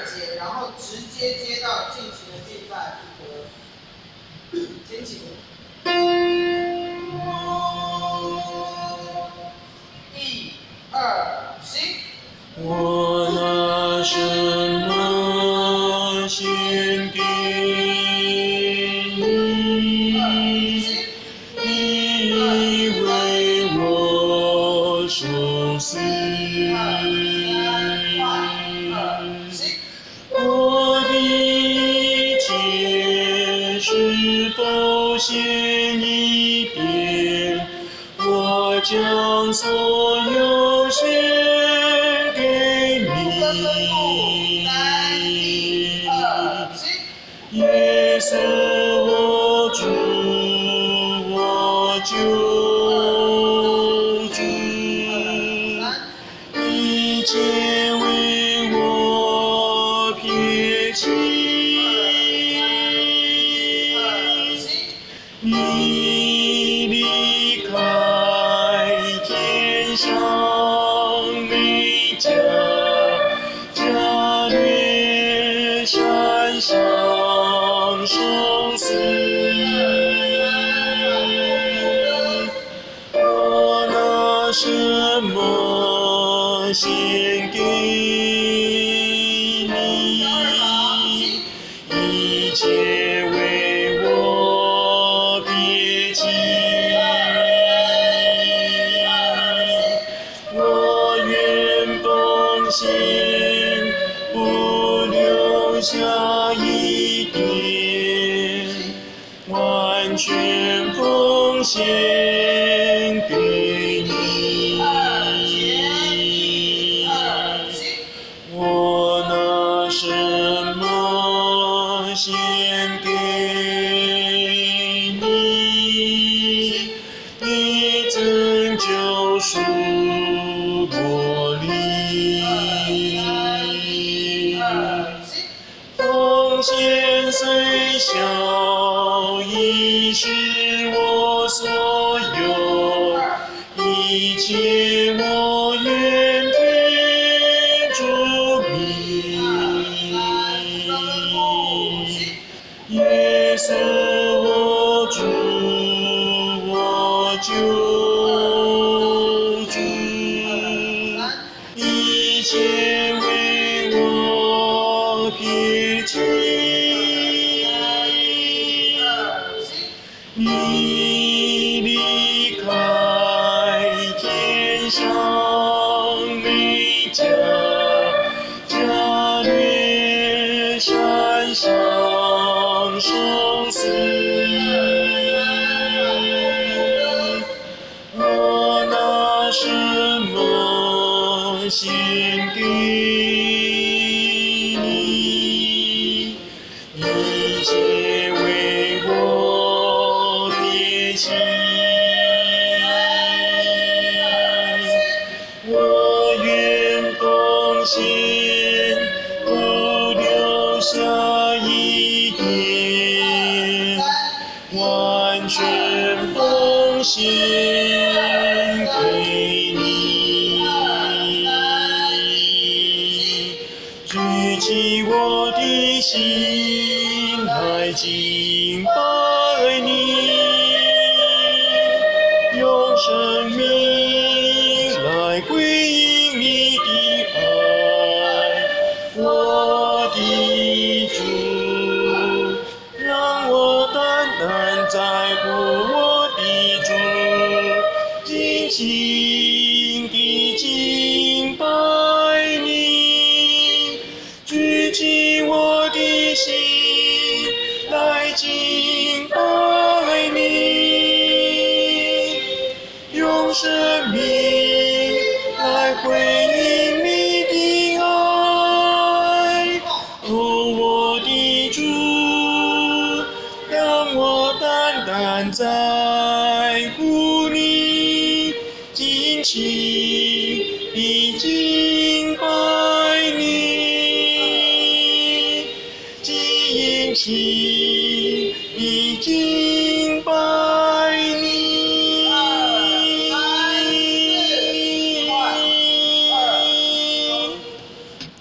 节，然后直接接到进行的敬拜不得。先请。1、2，行。 我拿什么献给你？你为我受死。我的一切是否献一遍？我将所有献给你。耶稣，我主，我救主，一切为我撇弃。你离开天上美家，加略山上生死。我拿什么献给你？一切为我撇弃。我愿奉献，不留下一点，完全奉献给你。我拿什么献给你？你曾救赎我灵。奉献虽小，已是我所有，一切我愿天主名。耶稣，我主，我救主，一切为我撇弃。你离开天上美家，加略山上生死。我拿什么献给你？一切为我撇弃。我愿奉献，不留下一点，完全奉献给你。举起我的心来敬拜你，用生命来回应你的爱。我的主，让我单单在乎我的主，尽情地敬拜你，举起我的心来敬拜你，用生命来回应你的爱。哦，我的主，让我单单在乎你，尽情地敬拜你，尽情地敬